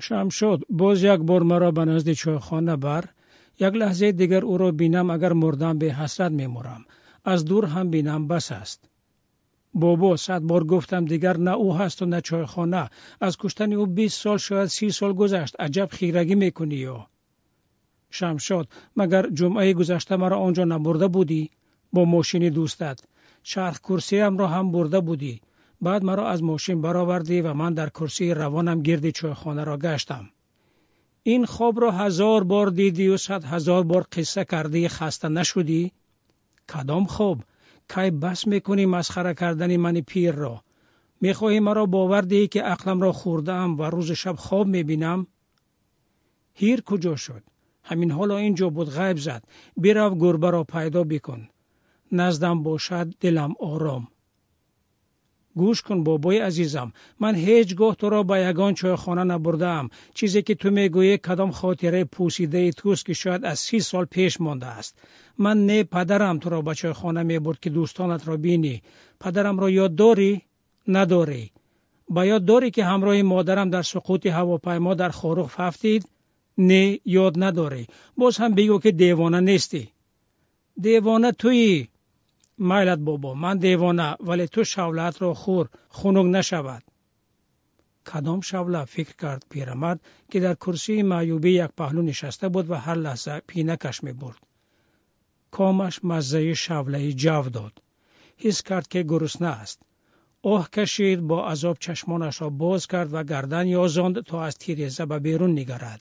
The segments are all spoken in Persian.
شمشاد باز یک بار مرا به نزد چایخانه بر. یک لحظه دیگر او را بینم اگر مردم به حسرت میمرم. از دور هم بینم بس است. بابا 100 بار گفتم دیگر نه او هست و نه چایخانه. از کشتن او 20 سال شاید 30 سال گذشت. عجب خیرگی میکنی یا؟ شمشاد مگر جمعه گذشته مرا آنجا نبرده بودی؟ با ماشین دوستت. چرخ کرسی هم را هم برده بودی. بعد مرا از ماشین برآوردی و من در کرسی روانم گرد چایخانه را گشتم. این خواب را 1000 بار دیدی و 100,000 بار قصه کردی، خسته نشدی؟ کدام خواب؟ کی بس میکنی مسخره کردن من پیر را؟ میخواهی مرا باور دهی که عقلم را خوردم و روز شب خواب میبینم؟ هیر کجا شد؟ همین حالا اینجا بود، غیب زد. برو گربه را پیدا بکن. نزدم باشد دلم آرام. گوش کن بابای عزیزم، من هیچگاه تو را به یگان چایخانه نبردم. چیزی که تو میگویی کدام خاطره پوسیده توست که شاید از 30 سال پیش مانده است. من نه پدرم تو را به چایخانه میبرد که دوستانت را بینی. پدرم را یاد داری؟ نداری. با یاد داری که همراه مادرم در سقوط هواپیما در خاروخ رفتید؟ نه یاد نداری. باز هم بگو که دیوانه نیستی. دیوانه تویی. میلت بابا، من دیوانه، ولی تو شولت را خور، خنک نشود. کدام شوله؟ فکر کرد پیرمرد که در کرسی معیوبی یک پهلو نشسته بود و هر لحظه پینکش می برد. کامش مزه شوله جو داد. حس کرد که گرسنه است. آه کشید، با عذاب چشمانش را باز کرد و گردن یازاند تا از تیریزه به بیرون نگرد.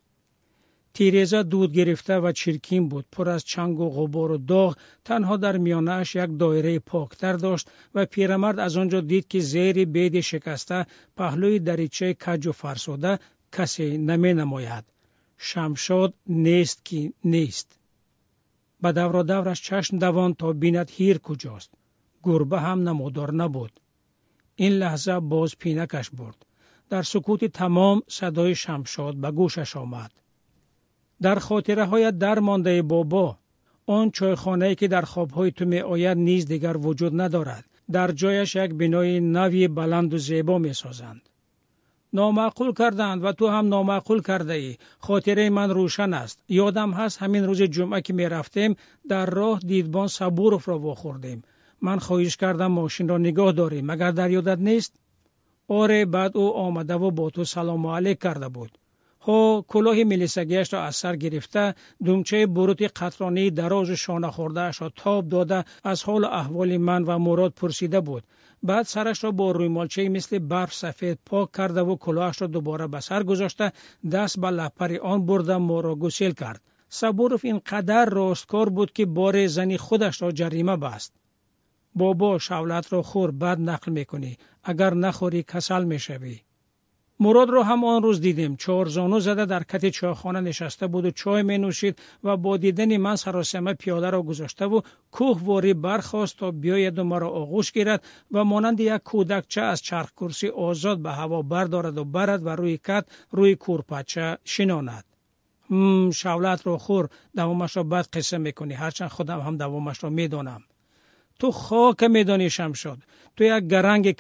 تیریزه دود گرفته و چرکین بود، پر از چنگ و غبار و داغ. تنها در میانش یک دایره پاکتر داشت و پیرمرد از آنجا دید که زیر بید شکسته پهلوی دریچه کج و فرسوده کسی نمی نماید. شمشاد نیست که نیست. به دور دورش چشم دوان تا بیند هیر کجاست. گربه هم نمودار نبود. این لحظه باز پینکش برد. در سکوت تمام صدای شمشاد به گوشش آمد. در خاطره های در مانده بابا، آن چایخانه‌ای که در خوابهای تو می آید نیز دیگر وجود ندارد. در جایش یک بنای نوی بلند و زیبا می سازند. نامعقول کردند و تو هم نامعقول کرده ای. خاطره من روشن است. یادم هست همین روز جمعه که می رفتیم در راه دیدبان صبورف را واخوردیم. من خواهش کردم ماشین را نگاه داریم. مگر در یادت نیست؟ آره، بعد او آمده و با تو سلام علیک کرده بود. کلاه ملیسگیش را از سر گرفته، دومچه بروت قطرانی دراز و شانه خوردهش را تاب داده از حال و احوال من و مراد پرسیده بود. بعد سرش را با رویمالچه مثل برف سفید پاک کرده و کلاهش را دوباره به سر گذاشته دست به لپر آن برده ما را گسیل کرد. صبورف اینقدر راستکار بود که بار زنی خودش را جریمه بست. بابا شولت را خور، بد نقل میکنی. اگر نخوری کسل میشوی. مراد را هم آن روز دیدیم. 4 زانو زده در کت چایخانه نشسته بود و چای می نوشید و با دیدن من سراسیمه پیاده را گذاشته و کوهواری برخاست تا بیاید و مرا آغوش گیرد و مانند یک کودکچه از چرخ کرسی آزاد به هوا بردارد و برد و روی کت روی کورپچه شیناند. شولت را خور، دوامش را بد قصه میکنی، هرچند خودم هم دوامش را میدانم. تو خاک میدانی شمشاد. تو یک گرنگ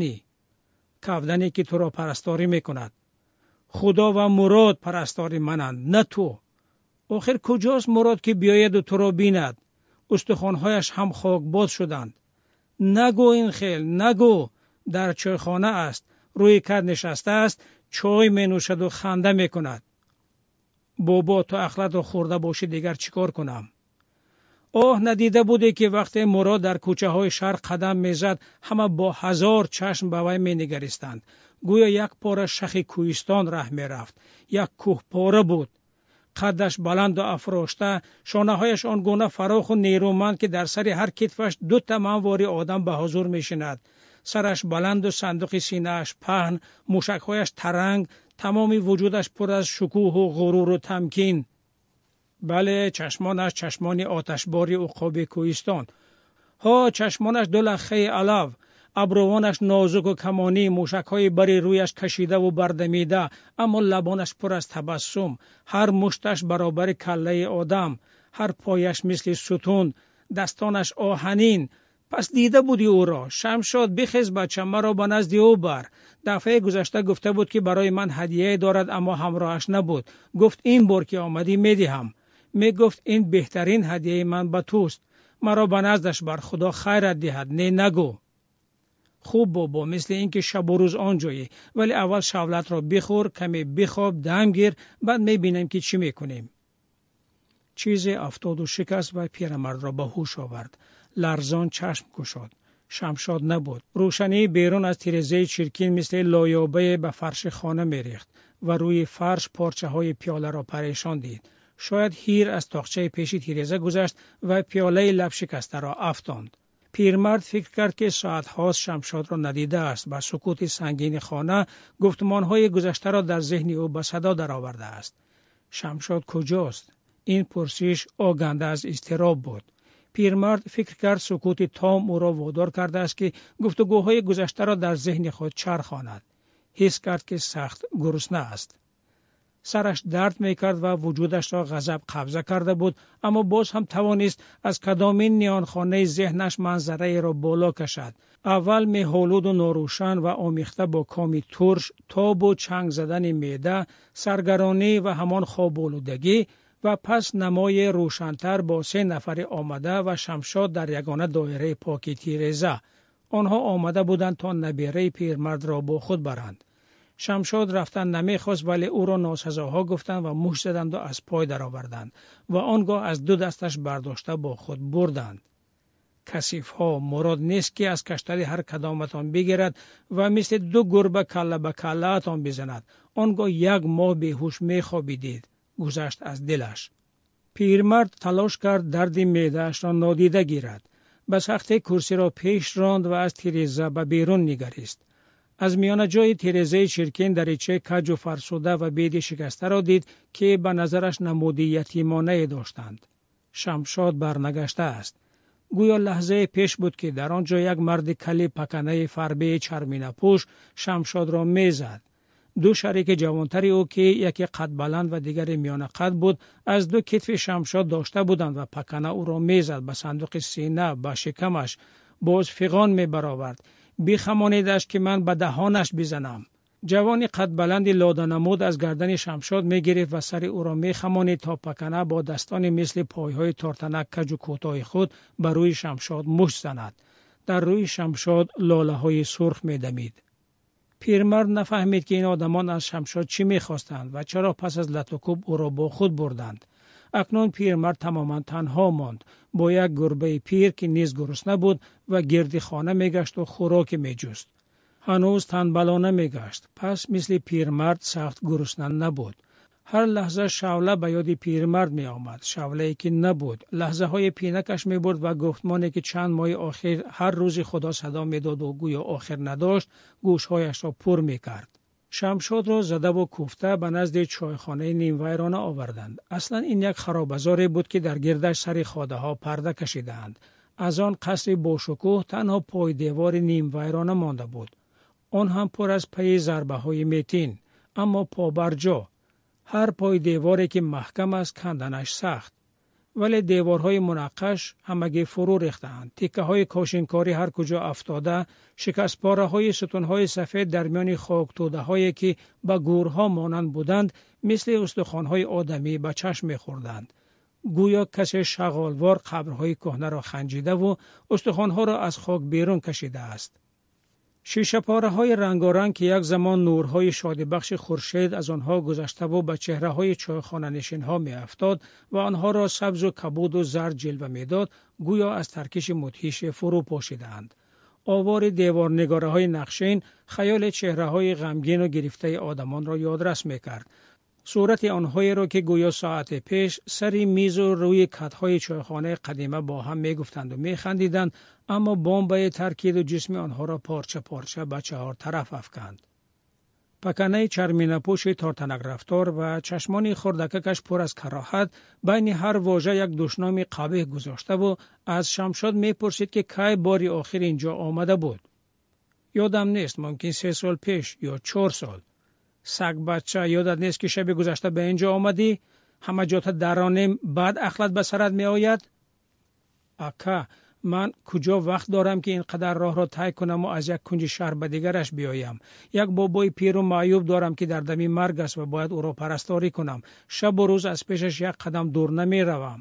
کودنی که تو را پرستاری میکند. خدا و مراد پرستاری منند، نه تو. آخر کجاست مراد که بیاید و تو را بیند؟ استخوانهایش هم خاکباد شدند. نگو این خیل، نگو. در چایخانه است، روی کد نشسته است، چای می نوشد و خنده میکند. بابا تو عقلت را خورده باشی دیگر چیکار کنم؟ ندیده بوده که وقتی مراد در کوچه های شهر قدم میزد همه با 1000 چشم به وی می نگریستند. گویا یک پاره شخ کوهستان ره می رفت. یک کوه پاره بود. قدش بلند و افراشته، شانه هایش آنگونه فراخ و نیرومند که در سر هر کتفش 2 تمامواری آدم به حضور می شیند. سرش بلند و صندوق سینه‌اش پهن، موشک‌هایش ترنگ، تمامی وجودش پر از شکوه و غرور و تمکین. بله، چشمانش چشمانی آتشباری عقاب کوهستان. چشمانش 2 لخه علو، ابروانش نازک و کمانی، موشک‌های بری رویش کشیده و بردمیده، اما لبانش پر از تبسم. هر مشتش برابر کله آدم، هر پایش مثل ستون، دستانش آهنین، پس دیده بودی او را. شمشاد بخیز بچه، مرا به نزد او بر. دفعه گذشته گفته بود که برای من هدیه دارد اما همراهش نبود. گفت این بار که آمدی میدهم. میگفت این بهترین هدیه من به توست. مرا به نزدش بر، خدا خیرت دهد. نه نگو. خوب بابا، مثل اینکه شب و روز آنجایی، ولی اول شولت را بخور، کمی بخواب، دم گیر، بعد میبینیم که چی میکنیم. چیزی افتاد و شکست و پیرمرد را به هوش آورد. لرزان چشم گشاد. شمشاد نبود. روشنی بیرون از تیره‌زه چرکین مثل لایابه به فرش خانه میریخت و روی فرش پارچه های پیاله را پریشان دید. شاید هیر از تاقچه پیشی تیره‌زه گذشت و پیاله لب شکسته را افشاند. پیرمرد فکر کرد که ساعت هاست شمشاد را ندیده است. با سکوت سنگین خانه گفتمانهای گذشته را در ذهن او به صدا درآورده است. شمشاد کجاست؟ این پرسش آگنده از اضطراب بود. پیرمرد فکر کرد سکوت تام او را وادار کرده است که گفتگوهای گذشته را در ذهن خود چرخاند. حس کرد که سخت گرسنه است. سرش درد میکرد و وجودش را غضب قبضه کرده بود، اما باز هم توانست از کدامین نیانخانه ذهنش منظره را بالا کشد. اول میهالود و ناروشن و آمیخته با کامی ترش، تاب و چنگ زدن معده، سرگرانی و همان خواب‌آلودگی، و پس نمای روشنتر با 3 نفر آمده و شمشاد در یگانه دایره پاکی تیره‌زه. آنها آمده بودند تا نبیره پیرمرد را با خود برند. شمشاد رفتن نمیخواست، ولی او را ناسزاها گفتند و مشت زدند و از پای درآوردند و آنگاه از 2 دستش برداشته با خود بردند. کثیف ها، مراد نیست که از کشتری هر کدامتان بگیرد و مثل 2 گربه کله به کله‌تان بزند. آنگاه 1 ماه بیهوش میخوابیدید. گذشت از دلش. پیرمرد تلاش کرد درد معده‌اش را نادیده گیرد. به سختی کرسی را پیش راند و از تیره‌زه به بیرون نگریست. از میان جای تیره‌زه چرکین دریچه کج و فرسوده و بید شکسته را دید که به نظرش نمود یتیمانه داشتند. شمشاد برنگشته است. گویا لحظه پیش بود که در آنجا 1 مرد کلی پکنه فربه چرمینه پوش شمشاد را میزد. 2 شریک جوانتری او که یکی قد بلند و دیگری میان قد بود، از 2 کتف شمشاد داشته بودند و پکنه او را میزد به صندوق سینه، به شکمش. باز فغان میبرآورد. بیخمانیدش که من به دهانش بزنم. جوانی قد بلند لاده نمود از گردن شمشاد میگرفت و سر او را میخمانید تا پکنه با دستان مثل پایهای تارتنک کج و کوتاه خود بر روی شمشاد مشت زند. در روی شمشاد لاله های سرخ میدمید. پیرمرد نفهمید که این آدمان از شمشاد چی میخواستند و چرا پس از لطوکوب او را با خود بردند. اکنون پیرمرد تماما تنها ماند با 1 گربه پیر که نیز گرسنه بود و گرد خانه میگشت و خوراک میجست. هنوز تنبلانه میگشت. پس مثل پیرمرد سخت گرسنه نبود. هر لحظه شعله به یاد پیرمرد می آمد. شعله‌ای که نبود. لحظه های پینکش می برد و گفتمانی که چند ماه آخر هر روز خدا صدا می داد و گویا آخر نداشت، گوشهایش را پر می کرد. شمشاد را زده و کوفته به نزد چایخانه نیم ویرانه آوردند. اصلا این 1 خرابزاری بود که در گردش سر خاده ها پرده کشیدند. از آن قصر با شکوه تنها پای دیوار نیم ویرانه مانده بود. آن هم پر از پی ضربه های میتین، اما پا بر جا. هر پای دیواری که محکم است کندنش سخت. ولی دیوارهای منقش همگی فرو ریختند. تکه های کاشینکاری هر کجا افتاده، شکست پاره های ستونهای سفید در میان خاک توده هایی که به گورها مانند بودند مثل استخوان‌های آدمی به چشم می‌خوردند. گویا کسی شغالوار قبرهای کهنه را خنجیده و استخوان‌ها را از خاک بیرون کشیده است. شیشه پاره های رنگارنگ که 1 زمان نورهای شادی بخش خورشید از آنها گذشته و به چهره های چایخانه نشین ها می افتاد و آنها را سبز و کبود و زرد جلوه می داد، گویا از ترکش مدهیش فرو پاشیدند. آوار دیوار نگاره های نقشین خیال چهره های غمگین و گرفته آدمان را یادرس می کرد. صورت آنهایی را که گویا ساعت پیش سری میز و روی کدهای چایخانه قدیمه با هم می گفتند و می خندیدند، اما بمب ترکید و جسم آنها را پارچه پارچه به 4 طرف افکند. پکنه چرمینه پوش تارتنک رفتار و چشمان خردککش پر از کراهت بین هر واژه 1 دشنام قبیح گذاشته و از شمشاد می پرسید که کی باری آخر اینجا آمده بود. یادم نیست، ممکن 3 سال پیش یا 4 سال. سگ بچه، یادت نیست که شب گذشته به اینجا آمدی؟ همه جات درانیم، بعد اخلت به سرت می آید؟ اکا، من کجا وقت دارم که اینقدر راه را طی کنم و از یک کنج شهر به دیگرش بیایم؟ یک بابای پیر و معیوب دارم که در دم مرگ است و باید او را پرستاری کنم. شب و روز از پیشش یک قدم دور نمی روم.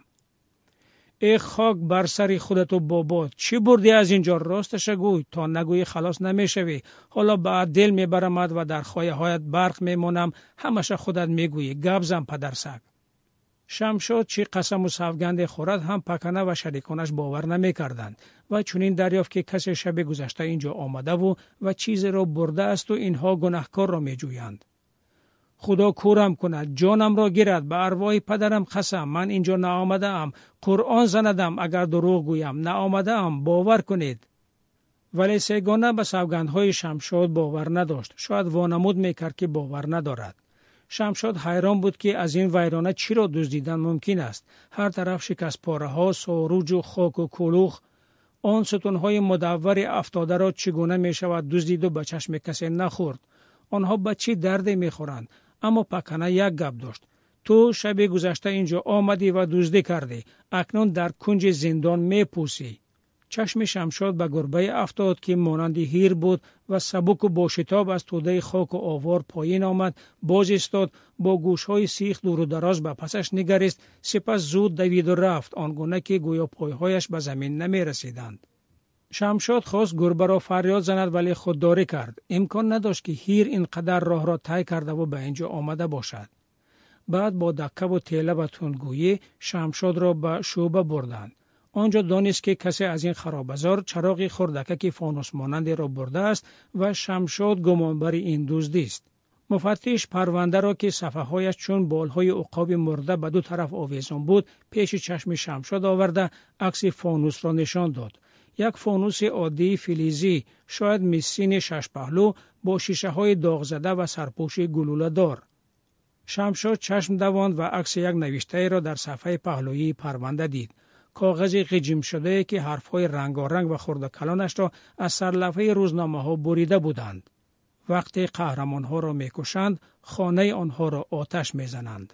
ای خاک بر سر خودت و بابا، چی بردی از اینجا؟ راستش گوی، تا نگویی خلاص نمیشوی. حالا بعد دل میبرمت و در خایه هایت برق میمونم، همش خودت میگویی. گبزم پدرسگ. شمشاد چی قسم و سوگند خورد هم پکنه و شریکانش باور نمیکردند و چنین دریافت که کسی شب گذشته اینجا آمده و چیزی را برده است و اینها گناهکار را میجویند. خدا کورم کند، جانم را گیرد، به ارواح پدرم قسم، من اینجا نآمده ام. قرآن زندم اگر دروغ گویم، نآمده ام، باور کنید. ولی سیگانه به سوگندهای شمشاد باور نداشت. شاید وانمود میکرد که باور ندارد. شمشاد حیران بود که از این ویرانه چی را دزدیدن ممکن است. هر طرف شکست پاره ها، ساروج و خاک و کلوخ. آن ستونهای مدور افتاده را چگونه می شود دزدید و به چشم کسی نخورد؟ آنها به چی درد میخورند؟ اما پکنه یک گپ داشت. تو شب گذشته اینجا آمدی و دزدی کردی، اکنون در کنج زندان میپوسی. چشم شمشاد به گربه افتاد که مانند هیر بود و سبک و با شتاب از توده خاک و آوار پایین آمد. باز ایستاد، با گوشهای سیخ دور و دراز به پسش نگریست، سپس زود دوید و رفت، آنگونه که گویا پایهایش به زمین نمی رسیدند. شمشاد خواست گربه را فریاد زند ولی خودداری کرد. امکان نداشت که هیر اینقدر راه را طی کرده و به اینجا آمده باشد. بعد با دکه و تیله و تندگویی شمشاد را به شعبه بردند. آنجا دانست که کسی از این خرابزار چراغی خردکک فانوس مانندی را برده است و شمشاد گمانبر این دزدی است. مفتش پرونده را که صفحه‌هایش چون بالهای عقاب مرده به دو طرف آویزان بود پیش چشم شمشاد آورده عکس فانوس را نشان داد. یک فانوس عادی فلزی، شاید مسین 6 پهلو با شیشه های داغ زده و سرپوش گلوله دار. شمشاد چشم دواند و عکس یک نوشته را در صفحه پهلویی پرونده دید. کاغذ غجیم شده که حرفهای رنگارنگ و خرد کلانش را از سرلفه روزنامه ها بریده بودند. وقتی قهرمانها را میکشند، خانه آنها را آتش میزنند.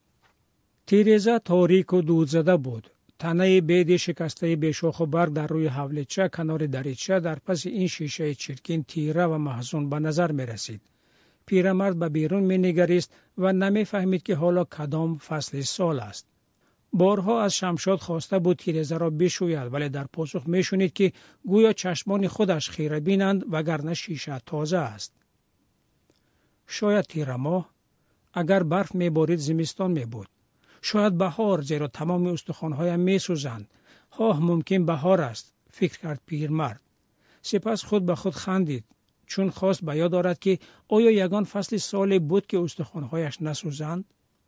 تیریزه تاریک و دود زده بود. تنه بید شکسته بیشاخ و برگ در روی حولیچه کنار دریچه در پس این شیشه چرکین تیره و محزون به نظر می رسید. پیرمرد به بیرون می نگریست و نمی فهمید که حالا کدام فصل سال است. بارها از شمشاد خواسته بود تیریزه را بشوید ولی در پاسخ می شنید که گویا چشمان خودش خیره بینند وگرنه شیشه تازه است. شاید تیر ماه، اگر برف می بارید زمستان می بود. شاید بهار، زیرا تمام استخوان‌هایم می‌سوزند. ممکن بهار است، فکر کرد پیرمرد. سپس خود به خود خندید، چون خواست به یاد آورد که آیا یگان فصل سالی بود که استخوان‌هایش نسوزند؟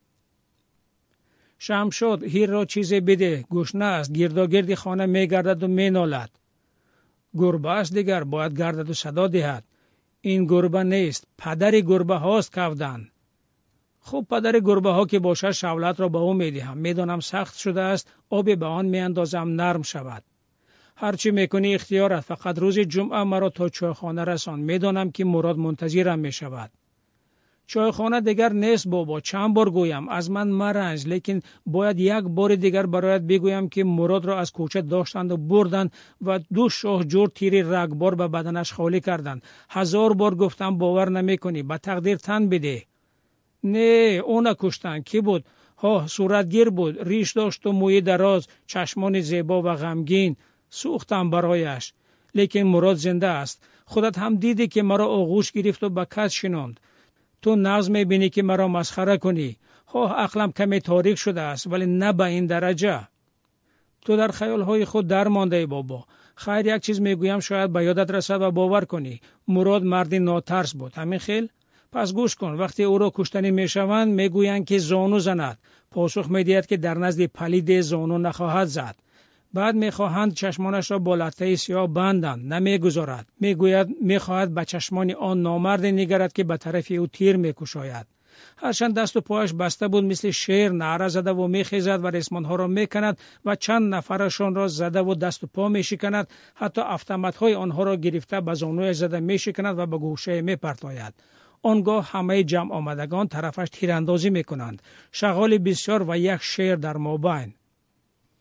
شمشاد، هیر را چیزی بده، گشنه است، گرداگرد خانه می‌گردد و می‌نالد. گربه است دیگر، باید گردد و صدا دهد. این گربه نیست، پدر گربه هاست کودن. خب پدر گربه ها که باشد شولت را به او میدهم. میدانم سخت شده است، آب به آن میاندازم نرم شود. هرچی میکنی اختیارت، فقط روز جمعه مرا تا چایخانه رسان. میدانم که مراد منتظرم میشود. چایخانه دیگر نیست بابا، چند بار گویم از من مرنج، لیکن باید یک بار دیگر برایت بگویم که مراد را از کوچه داشتند و بردند و 2 شاه جور تیر رگبار به بدنش خالی کردند. 1000 بار گفتم باور نمیکنی، به تقدیر تن بده. نه، اون کشتن. کی بود؟ صورتگیر بود، ریش داشت و موی دراز، چشمان زیبا و غمگین. سوختم برایش، لیکن مراد زنده است. خودت هم دیدی که مرا آغوش گرفت و به کس شناند. تو نغز میبینی که مرا مسخره کنی. عقلم کمی تاریک شده است ولی نه به این درجه. تو در خیالهای خود در مانده بابا. خیر، یک چیز میگویم شاید به یادت رسد و باور کنی. مراد مردی ناترس بود، همین خیل؟ پس گوش کن. وقتی او را کشتنی میشوند میگویند که زانو زند. پاسخ میدهد که در نزد پلید زانو نخواهد زد. بعد میخواهند چشمانش را با لطه سیاه بندند، نمیگذارد. میگوید میخواهد به چشمان آن نامرد نگرد که به طرف او تیر میکشاید. هرچند دست و پایش بسته بود مثل شیر نعره زده و میخیزد و ریسمانها را میکند و چند نفرشان را زده و دست و پا میشکند. حتی автомат‌های آنها را گرفته به زانوی زده میشکند و به گوشه میپرتاید. آنگاه همه جمع آمدگان طرفش تیراندازی میکنند. شغال بسیار و یک شیر در مابین.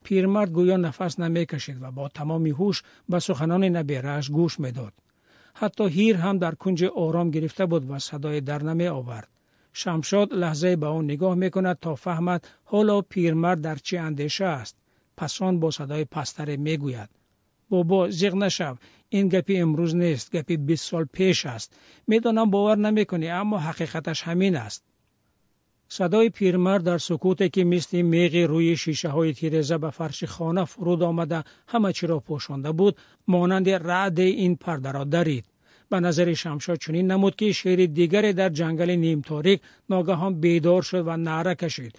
پیرمرد گویا نفس نمیکشید و با تمام هوش به سخنان نبیره‌اش گوش میداد. حتی هیر هم در کنج آرام گرفته بود و صدای در نمی آورد. شمشاد لحظه به آن نگاه میکند تا فهمد حالا پیرمرد در چه اندیشه است. پس آن با صدای پستری میگوید: بابا زیغ نشو، این گپی امروز نیست، گپی 20 سال پیش است. میدانم باور نمیکنی، اما حقیقتش همین است. صدای پیرمرد در سکوتی که مثل میغ روی شیشه های تیرزه به فرش خانه فرود آمده همه چی را پوشانده بود، مانند رعد این پرده را درید. به نظر شمشاد چنین نمود که شیر دیگری در جنگل نیم تاریک ناگهان بیدار شد و نعره کشید: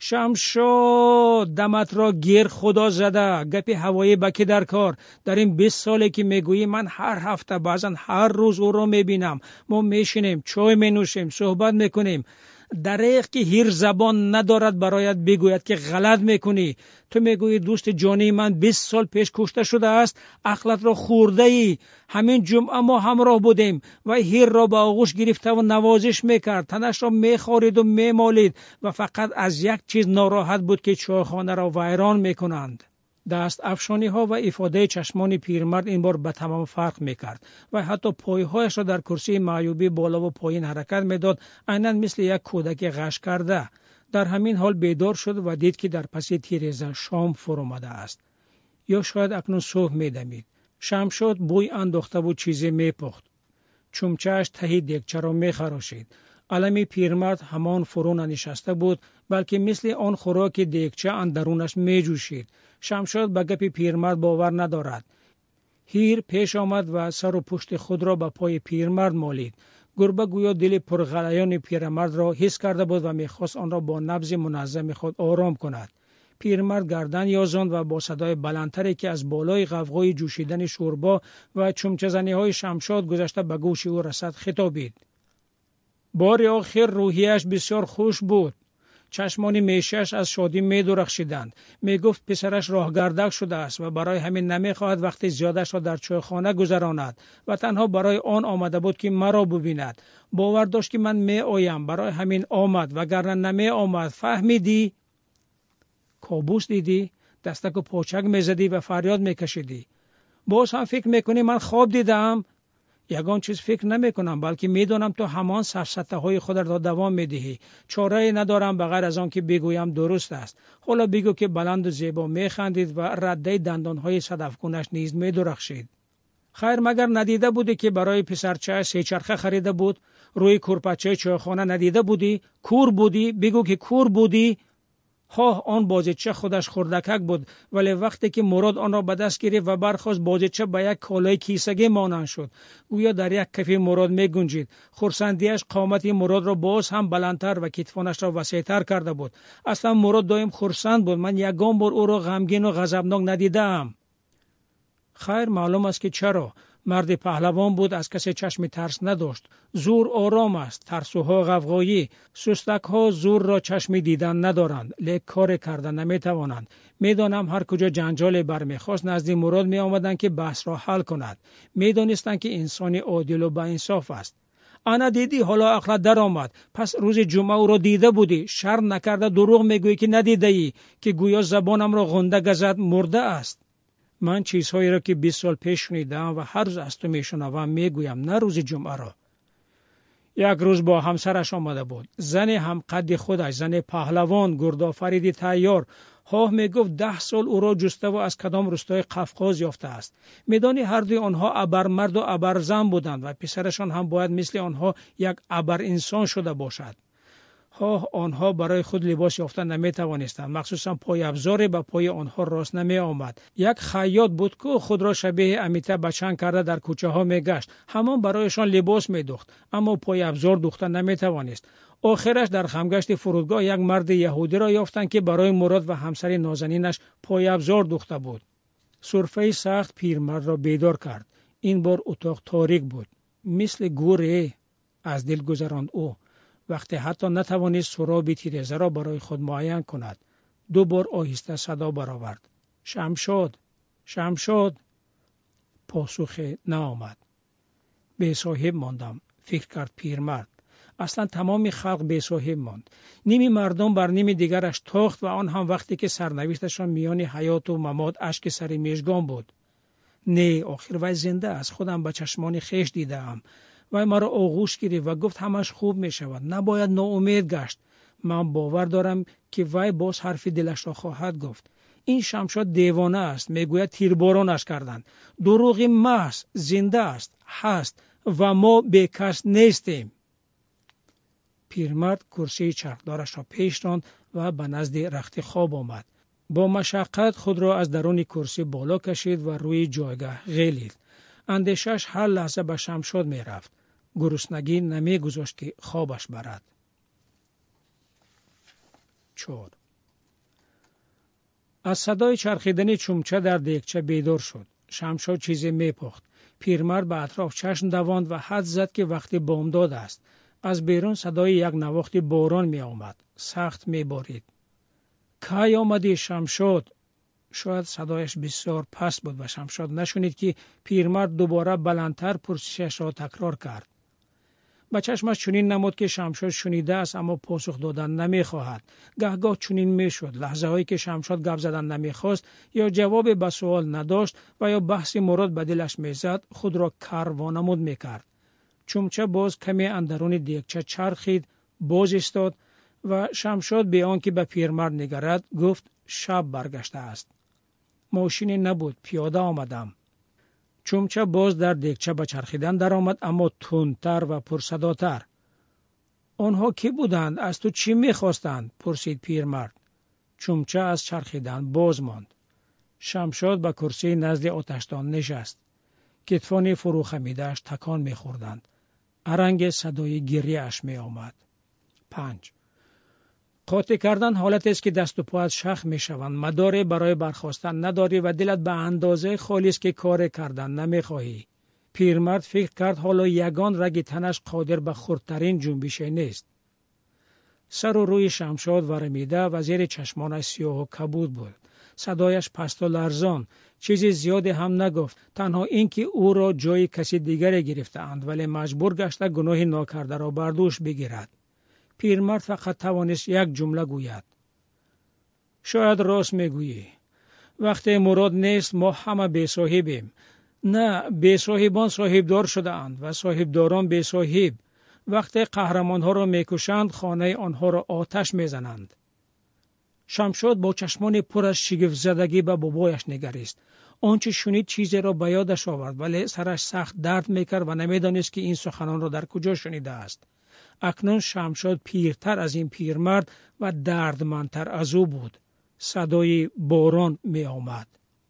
شمشاد، دمت را گیر خدا زده، گپی هوایی بکی در کار. در این 20 سالی که میگویی من هر هفته بعضا هر روز او را میبینم. ما میشینیم، چای مینوشیم، صحبت میکنیم. دریغ که هیر زبان ندارد برایت بگوید که غلط میکنی. تو میگویی دوست جانی من 20 سال پیش کشته شده است. عقلت را خورده ای. همین جمعه ما همراه بودیم و هیر را به آغوش گرفته و نوازش میکرد، تنش را میخارید و میمالید و فقط از یک چیز ناراحت بود که چایخانه را ویران میکنند. دست افشانی ها و افاده چشمان پیرمرد این بار به تمام فرق میکرد و حتی پایهایش را در کرسی معیوبی بالا و پایین حرکت میداد، عیناً مثل یک کودک غش کرده. در همین حال بیدار شد و دید که در پس تیرزه شام فرآمده است، یا شاید اکنون صبح میدمید. شمشاد بوی انداخته بود چیزی میپخت. چمچه‌اش ته دیگچه را میخراشید. علم پیرمرد همان فرو ننشسته بود، بلکه مثل آن خوراک دیگچه اندرونش میجوشید. شمشاد به گپ پیرمرد باور ندارد. هیر پیش آمد و سر و پشت خود را به پای پیرمرد مالید. گربه گویا دل پرغلیان پیرمرد را حس کرده بود و میخواست آن را با نبض منظم خود آرام کند. پیرمرد گردن یازاند و با صدای بلندتری که از بالای غوغای جوشیدن شوربا و چمچه زنی های شمشاد گذشته به گوش او رسد خطابید: بار آخر روحیش بسیار خوش بود. چشمان میشش از شادی می درخشیدند. می گفت پسرش راهگردک شده است و برای همین نمی خواهد وقت زیادش را در چایخانه گذراند و تنها برای آن آمده بود که مرا ببیند. باور داشت که من می آیم، برای همین آمد، وگرنه نمی آمد. فهمیدی؟ کابوس دیدی؟ دستک و پاچک می زدی و فریاد می کشیدی. باز هم فکر می کنی من خواب دیدم؟ یگان چیز فکر نمی کنم، بلکه می دانم تو همان سفسطه های خود را دوام می دهی. چاره ندارم بغیر از آن که بگویم درست است. حالا بگو که بلند و زیبا می خندید و رده دندان های صدفگونش نیز می درخشید. خیر مگر ندیده بودی که برای پسرچه 3 چرخه خریده بود؟ روی کورپچه چایخانه ندیده بودی؟ کور بودی؟ بگو که کور بودی؟ آن بازیچه خودش خردکک بود، ولی وقتی که مراد آن را به دست گرفت و برخاست، بازیچه به یک کالای کیسگی مانند شد. گویا در یک کف مراد می گنجید. خرسندیش قامت مراد را باز هم بلندتر و کتفانش را وسیع‌تر کرده بود. اصلا مراد دائم خرسند بود. من یگان بار او را غمگین و غضبناک ندیدم. خیر معلوم است که چرا. مرد پهلوان بود، از کسی چشم ترس نداشت. زور آرام است، ترسوها غوغایی. سستک ها زور را چشم دیدن ندارند، لیک کار کردن نمی توانند. میدانم هر کجا جنجال برمیخواست نزد مراد می آمدند که بحث را حل کند. میدانستند که انسان عادل و با انصاف است. انا دیدی حالا عقلت در آمد. پس روز جمعه او را دیده بودی. شرم نکرده دروغ میگویی که ندیده ای، که گویا زبانم را غنده گزد مرده است. من چیزهایی را که 20 سال پیش شنیدم و هر روز از تو میشنوم میگویم، نه روز جمعه را. یک روز با همسرش آمده بود، زن هم قد خودش، زن پهلوان گردآفرید تیار. میگفت 10 سال او را جسته و از کدام روستای قفقاز یافته است. میدانی هر دوی آنها ابرمرد و ابرزن بودند و پسرشان هم باید مثل آنها یک ابر انسان شده باشد. آنها برای خود لباس یافتن نمی توانستند، مخصوصا پای ابزار به پای آنها راست نمی آمد. یک خیاط بود که خود را شبیه امیته بچن کرده در کوچه ها می گشت. همان برایشان لباس می دوخت، اما پای ابزار دوختن نمی توانست. آخرش در خمگشت فرودگاه یک مرد یهودی را یافتند که برای مراد و همسر نازنینش پای ابزار دوخته بود. سرفه سخت پیرمرد را بیدار کرد. این بار اتاق تاریک بود، مثل گوره از دل گذراند او. وقتی حتی نتوانست سراب تیرزه را برای خود معین کند، 2 بار آهسته صدا برآورد: شمشاد، شمشاد. پاسخ نآمد. به صاحب ماندم، فکر کرد پیرمرد. اصلا تمام خلق بی صاحب ماند. نیم مردم بر نیم دیگرش تاخت و آن هم وقتی که سرنوشتشان میان حیات و ممات اشک سر میژگان بود. نه، آخر وی زنده است. خودم به چشمان خیش دیدم. وی مرا آغوش گرفت و گفت همش خوب می شود. نباید ناامید گشت. من باور دارم که وی باز حرف دلش را خواهد گفت. این شمشاد دیوانه است. میگوید تیربارانش کردند. دروغ محض. زنده است، هست و ما بیکس نیستیم. پیرمرد کرسی چرخدارش را پیش راند و به نزد رخت خواب آمد. با مشقت خود را از درون کرسی بالا کشید و روی جایگاه غلید. اندیشش هر لحظه به شمشاد می رفت. گرسنگی نمی گذاشت که خوابش برد. 4. از صدای چرخیدن چمچه در دیگچه بیدار شد. شمشاد چیزی می پخت. پیرمرد به اطراف چشم دواند و حد زد که وقتی بامداد است. از بیرون صدای یک نواخت باران می آمد. سخت می بارید. کی آمدی شمشاد؟ شاید صدایش بسیار پست بود و شمشاد نشنید که پیرمرد دوباره بلندتر پرسشش را تکرار کرد. با چشمش چنین نمود که شمشاد شنیده است اما پاسخ دادن نمی خواهد. گهگاه چنین می شد. لحظه هایی که شمشاد گپ زدن نمی خواست یا جواب به سوال نداشت و یا بحث مراد به دلش می زد خود را کر وانمود می کرد. چمچه باز کمی اندرون دیگچه چرخید، باز استاد و شمشاد به آنکه به پیرمرد نگرد گفت شب برگشته است. ماشین نبود، پیاده آمدم. چمچه باز در دیگچه به چرخیدن در آمد اما تندتر و پرصداتر. آنها کی بودند؟ از تو چی میخواستند؟ پرسید پیرمرد. چمچه از چرخیدن باز ماند. شمشاد به کرسی نزد آتشدان نشست. کتفان فرو خمیده‌اش تکان میخوردند. ارنگ صدای گریه اش می آمد. 5. قاطی کردن حالت است که دست و پایت شخ می شوند. مداری برای برخاستن نداری و دلت به اندازه خالی است که کار کردن نمی خواهی. پیرمرد فکر کرد حالا یگان رگ تنش قادر به خردترین جنبش نیست. سر و روی شمشاد ورمیده و زیر چشمانش سیاه و کبود بود. صدایش پست و لرزان. چیزی زیادی هم نگفت. تنها اینکه او را جای کسی دیگری گرفتند ولی مجبور گشته گناه ناکرده را بر دوش بگیرد. پیرمرد فقط توانست یک جمله گوید. شاید راست میگویی. وقتی مراد نیست ما همه بی صاحبیم. نه، بی صاحبان صاحبدار شده اند و صاحبداران بی صاحب. وقتی قهرمان ها را میکشند خانه آنها را آتش میزنند. شمشاد با چشمان پر از شگفت زدگی به بابایش نگریست. آنچه شنید چیزی را به یادش آورد ولی سرش سخت درد میکرد و نمیدانست که این سخنان را در کجا شنیده است. اکنون شمشاد پیرتر از این پیرمرد و دردمندتر از او بود. صدای باران می آمد.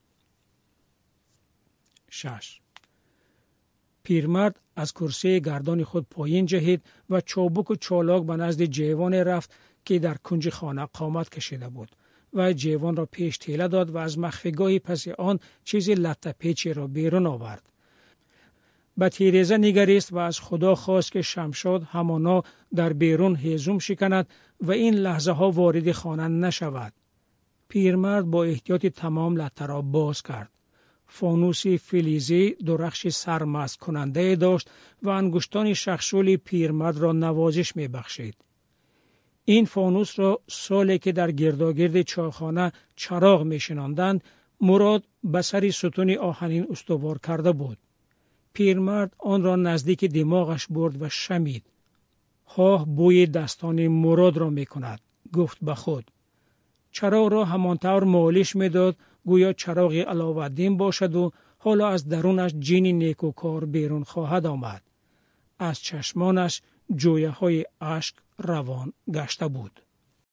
6. پیرمرد از کرسی گردان خود پایین جهید و چابک و چالاک به نزد جیوان رفت که در کنج خانه قامت کشیده بود و جیوان را پیش تیله داد و از مخفیگاه پس آن چیزی لطه پیچی را بیرون آورد. به تیریزه نگریست و از خدا خواست که شمشاد همانا در بیرون هیزم شکند و این لحظه ها وارد خانه نشود. پیرمرد با احتیاط تمام لطه را باز کرد. فانوسی فلزی درخش سرمست کننده داشت و انگشتان شخشول پیرمرد را نوازش می بخشید. این فانوس را سالی که در گرداگرد چایخانه چراغ می شناندند مراد به سر ستون آهنین استوار کرده بود. پیرمرد آن را نزدیک دماغش برد و شمید. ها بوی دستان مراد را می کند، گفت به خود. چراغ را همانطور مالش می داد گویا چراغ علاوالدین باشد و حالا از درونش جین نیکوکار بیرون خواهد آمد. از چشمانش جویه های اشک روان گشته بود.